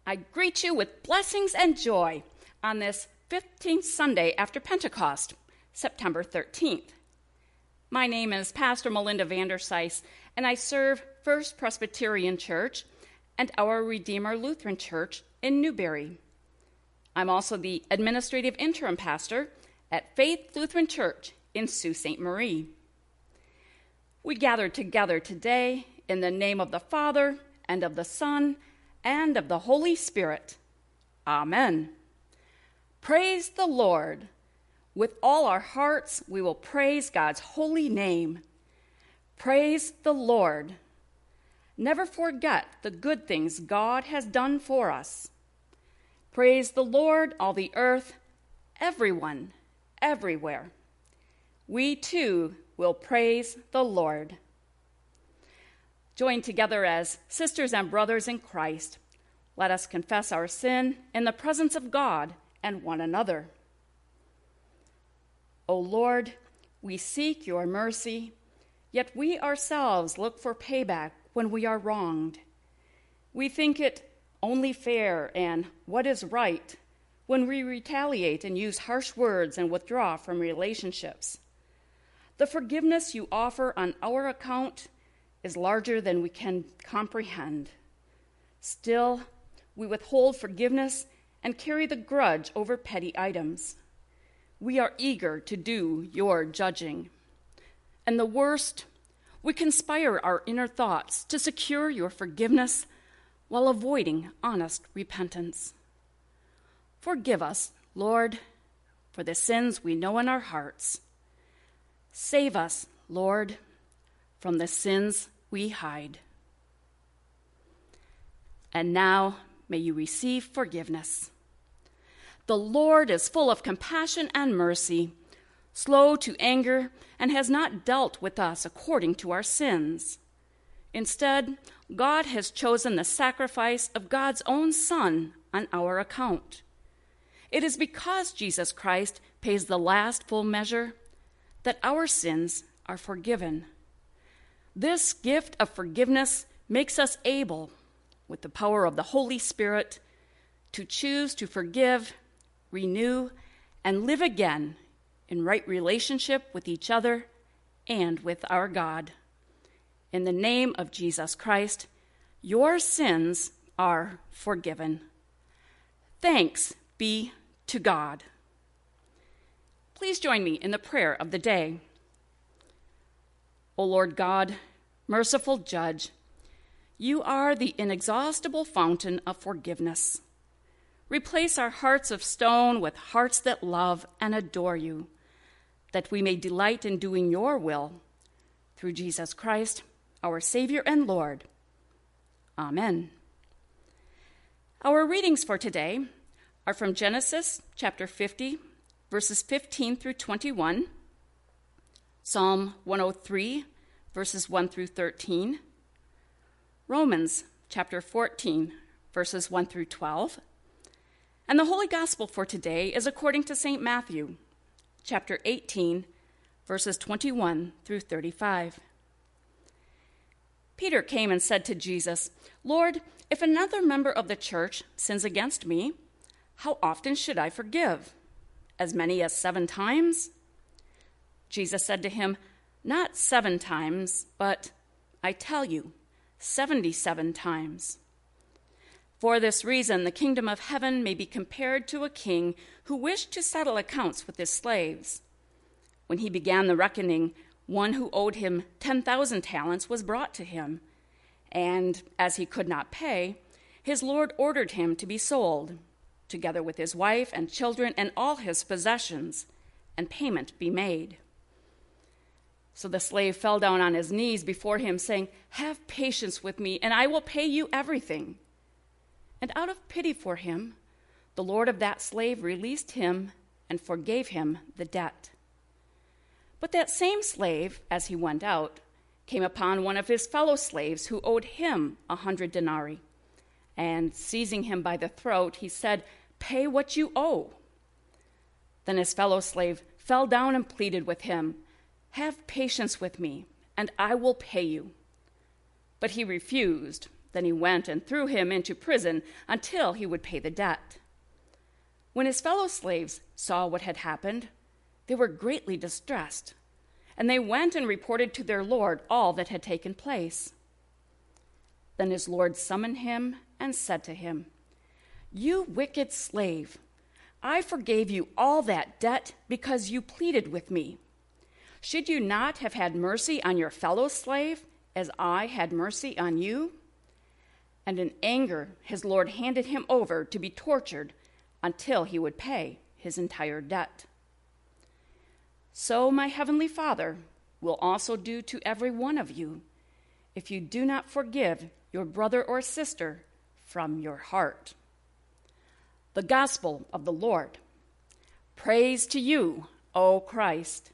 I greet you with blessings and joy on this 15th Sunday after Pentecost, September 13th. My name is Pastor Melinda Vandersice, and I serve First Presbyterian Church and Our Redeemer Lutheran Church in Newberry. I'm also the administrative interim pastor at Faith Lutheran Church in Sault Ste. Marie. We gather together today in the name of the Father, and of the Son, and of the Holy Spirit. Amen. Praise the Lord. With all our hearts, we will praise God's holy name. Praise the Lord. Never forget the good things God has done for us. Praise the Lord, all the earth, everyone, everywhere. We too will praise the Lord. Joined together as sisters and brothers in Christ, let us confess our sin in the presence of God and one another. O Lord, we seek your mercy, yet we ourselves look for payback when we are wronged. We think it only fair and what is right when we retaliate and use harsh words and withdraw from relationships. The forgiveness you offer on our account is larger than we can comprehend. Still, we withhold forgiveness and carry the grudge over petty items. We are eager to do your judging. And the worst, we conspire our inner thoughts to secure your forgiveness while avoiding honest repentance. Forgive us, Lord, for the sins we know in our hearts. Save us, Lord, from the sins we hide. And now may you receive forgiveness. The Lord is full of compassion and mercy, slow to anger, and has not dealt with us according to our sins. Instead, God has chosen the sacrifice of God's own Son on our account. It is because Jesus Christ pays the last full measure that our sins are forgiven. This gift of forgiveness makes us able, with the power of the Holy Spirit, to choose to forgive, renew, and live again in right relationship with each other and with our God. In the name of Jesus Christ, your sins are forgiven. Thanks be to God. Please join me in the prayer of the day. O Lord God, merciful Judge, you are the inexhaustible fountain of forgiveness. Replace our hearts of stone with hearts that love and adore you, that we may delight in doing your will, through Jesus Christ, our Savior and Lord. Amen. Our readings for today are from Genesis chapter 50, verses 15 through 21, Psalm 103, verses 1 through 13, Romans chapter 14, verses 1 through 12, and the Holy Gospel for today is according to St. Matthew, chapter 18, verses 21 through 35. Peter came and said to Jesus, "Lord, if another member of the church sins against me, how often should I forgive? As many as 7 times?" Jesus said to him, "Not 7 times, but I tell you, 77 times. For this reason, the kingdom of heaven may be compared to a king who wished to settle accounts with his slaves. When he began the reckoning, one who owed him 10,000 talents was brought to him, and as he could not pay, his lord ordered him to be sold, together with his wife and children and all his possessions, and payment be made. So the slave fell down on his knees before him, saying, 'Have patience with me, and I will pay you everything.' And out of pity for him, the lord of that slave released him and forgave him the debt. But that same slave, as he went out, came upon one of his fellow slaves who owed him 100 denarii. And seizing him by the throat, he said, 'Pay what you owe.' Then his fellow slave fell down and pleaded with him, 'Have patience with me, and I will pay you.' But he refused, Then he went and threw him into prison until he would pay the debt. When his fellow slaves saw what had happened, they were greatly distressed, and they went and reported to their lord all that had taken place. Then his lord summoned him and said to him, "You wicked slave, I forgave you all that debt because you pleaded with me. Should you not have had mercy on your fellow slave as I had mercy on you?" And in anger, his lord handed him over to be tortured until he would pay his entire debt. So my heavenly Father will also do to every one of you if you do not forgive your brother or sister from your heart. The gospel of the Lord. Praise to you, O Christ.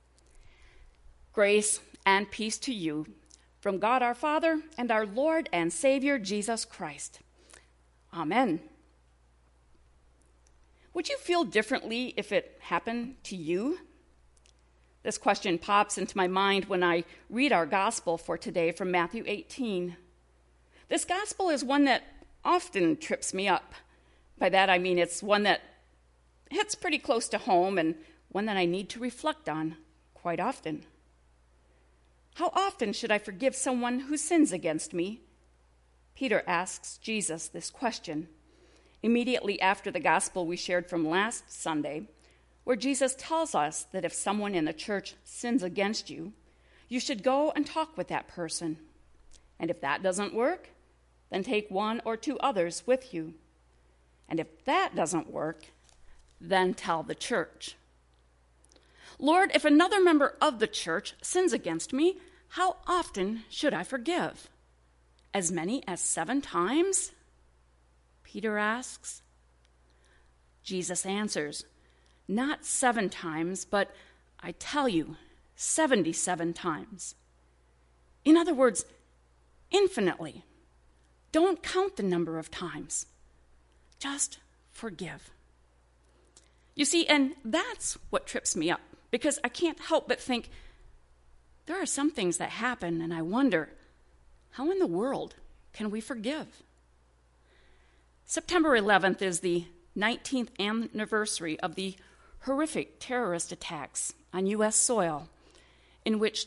Grace and peace to you from God our Father and our Lord and Savior Jesus Christ. Amen. Would you feel differently if it happened to you? This question pops into my mind when I read our gospel for today from Matthew 18. This gospel is one that often trips me up. By that I mean it's one that hits pretty close to home and one that I need to reflect on quite often. How often should I forgive someone who sins against me? Peter asks Jesus this question immediately after the gospel we shared from last Sunday, where Jesus tells us that if someone in the church sins against you, you should go and talk with that person. And if that doesn't work, then take one or two others with you. And if that doesn't work, then tell the church. Lord, if another member of the church sins against me, how often should I forgive? As many as 7 times? Peter asks. Jesus answers, not 7 times, but I tell you, 77 times. In other words, infinitely. Don't count the number of times. Just forgive. You see, and that's what trips me up, because I can't help but think there are some things that happen, and I wonder, how in the world can we forgive? September 11th is the 19th anniversary of the horrific terrorist attacks on U.S. soil, in which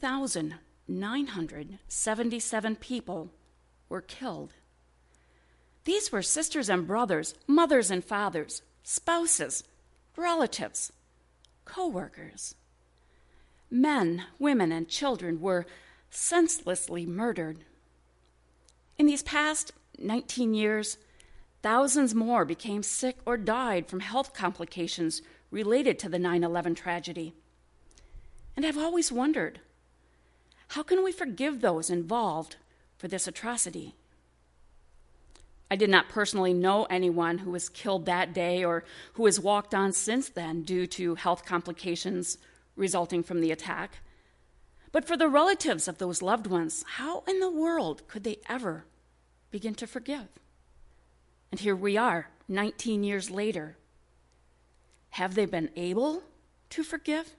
2,977 people were killed. These were sisters and brothers, mothers and fathers, spouses, relatives, co-workers. Men, women, and children were senselessly murdered. In these past 19 years, thousands more became sick or died from health complications related to the 9/11 tragedy. And I've always wondered, how can we forgive those involved for this atrocity? I did not personally know anyone who was killed that day or who has walked on since then due to health complications resulting from the attack. But for the relatives of those loved ones, how in the world could they ever begin to forgive? And here we are, 19 years later. Have they been able to forgive?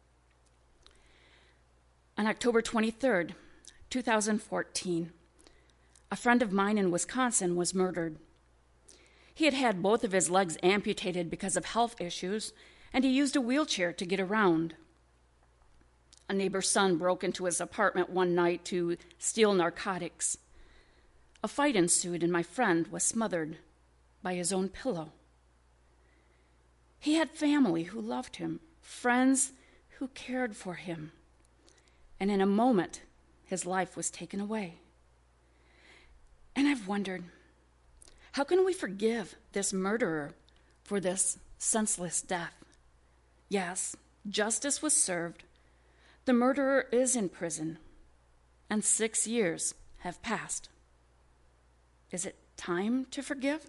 On October 23rd, 2014, a friend of mine in Wisconsin was murdered. He had had both of his legs amputated because of health issues, and he used a wheelchair to get around. A neighbor's son broke into his apartment one night to steal narcotics. A fight ensued, and my friend was smothered by his own pillow. He had family who loved him, friends who cared for him, and in a moment, his life was taken away. And I've wondered, how can we forgive this murderer for this senseless death? Yes, justice was served. The murderer is in prison, and 6 years have passed. Is it time to forgive?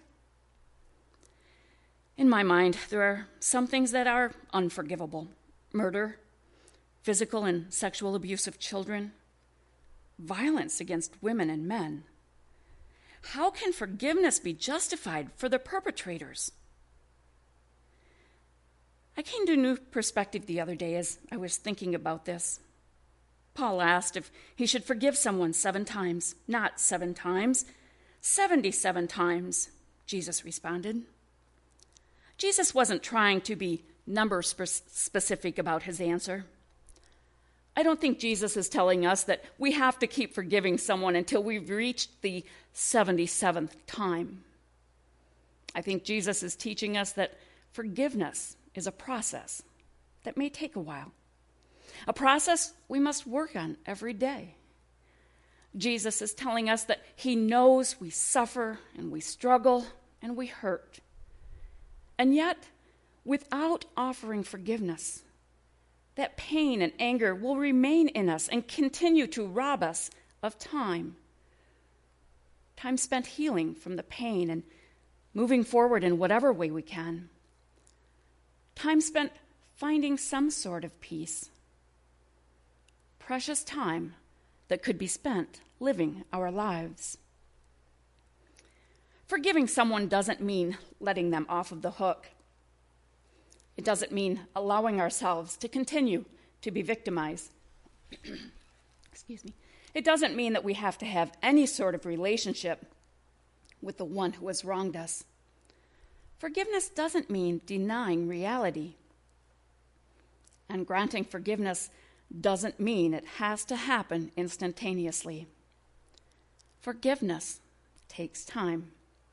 In my mind, there are some things that are unforgivable. Murder, physical and sexual abuse of children, violence against women and men. How can forgiveness be justified for the perpetrators? I came to a new perspective the other day as I was thinking about this. Paul asked if he should forgive someone 7 times, not 7 times, 77 times, Jesus responded. Jesus wasn't trying to be number specific about his answer. I don't think Jesus is telling us that we have to keep forgiving someone until we've reached the 77th time. I think Jesus is teaching us that forgiveness is a process that may take a while, a process we must work on every day. Jesus is telling us that he knows we suffer and we struggle and we hurt. And yet, without offering forgiveness, that pain and anger will remain in us and continue to rob us of time. Time spent healing from the pain and moving forward in whatever way we can. Time spent finding some sort of peace. Precious time that could be spent living our lives. Forgiving someone doesn't mean letting them off of the hook. It doesn't mean allowing ourselves to continue to be victimized. Excuse me. It doesn't mean that we have to have any sort of relationship with the one who has wronged us. Forgiveness doesn't mean denying reality. And granting forgiveness doesn't mean it has to happen instantaneously. Forgiveness takes time.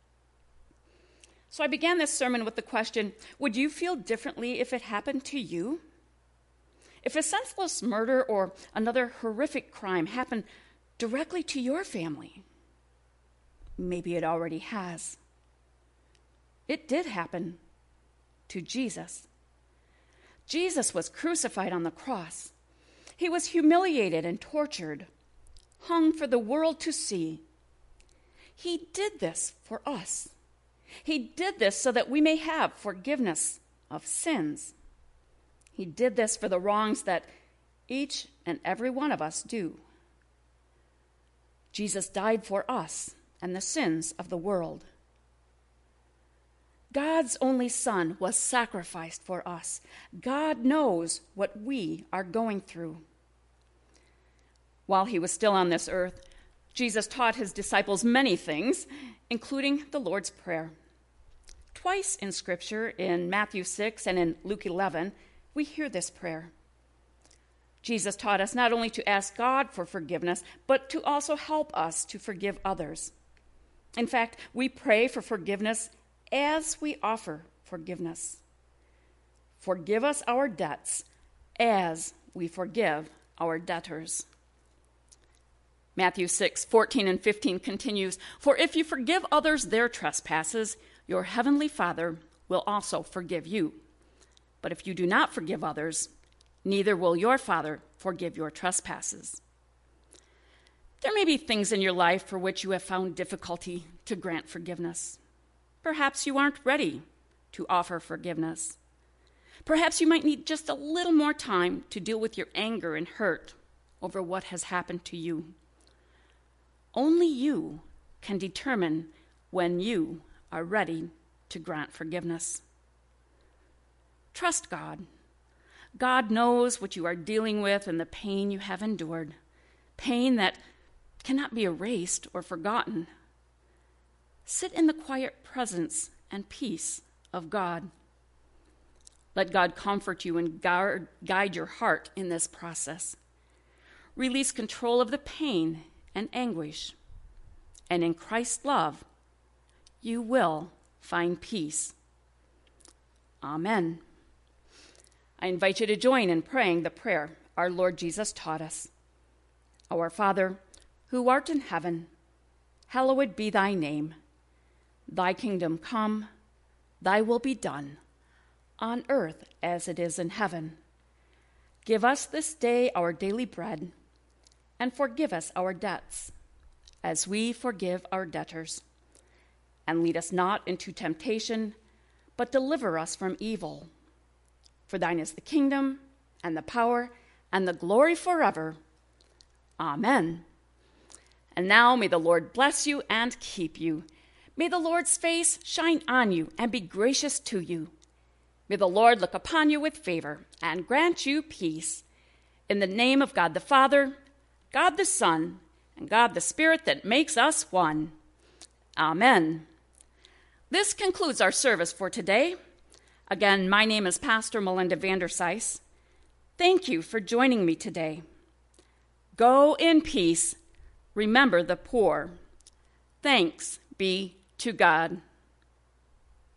So I began this sermon with the question, would you feel differently if it happened to you? If a senseless murder or another horrific crime happened directly to your family? Maybe it already has. It did happen to Jesus. Jesus was crucified on the cross. He was humiliated and tortured, hung for the world to see. He did this for us. He did this so that we may have forgiveness of sins. He did this for the wrongs that each and every one of us do. Jesus died for us and the sins of the world. God's only Son was sacrificed for us. God knows what we are going through. While he was still on this earth, Jesus taught his disciples many things, including the Lord's Prayer. Twice in Scripture, in Matthew 6 and in Luke 11, we hear this prayer. Jesus taught us not only to ask God for forgiveness, but to also help us to forgive others. In fact, we pray for forgiveness as we offer forgiveness. Forgive us our debts as we forgive our debtors. Matthew 6:14 and 15 continues, "For if you forgive others their trespasses, your heavenly Father will also forgive you. But if you do not forgive others, neither will your Father forgive your trespasses." There may be things in your life for which you have found difficulty to grant forgiveness. Perhaps you aren't ready to offer forgiveness. Perhaps you might need just a little more time to deal with your anger and hurt over what has happened to you. Only you can determine when you are ready to grant forgiveness. Trust God. God knows what you are dealing with and the pain you have endured, pain that cannot be erased or forgotten. Sit in the quiet presence and peace of God. Let God comfort you and guide your heart in this process. Release control of the pain and anguish. And in Christ's love, you will find peace. Amen. I invite you to join in praying the prayer our Lord Jesus taught us. Our Father, who art in heaven, hallowed be thy name. Thy kingdom come, thy will be done, on earth as it is in heaven. Give us this day our daily bread, and forgive us our debts, as we forgive our debtors. And lead us not into temptation, but deliver us from evil. For thine is the kingdom, and the power, and the glory forever. Amen. And now may the Lord bless you and keep you. May the Lord's face shine on you and be gracious to you. May the Lord look upon you with favor and grant you peace. In the name of God the Father, God the Son, and God the Spirit that makes us one. Amen. This concludes our service for today. Again, my name is Pastor Melinda Vandersice. Thank you for joining me today. Go in peace. Remember the poor. Thanks be to God.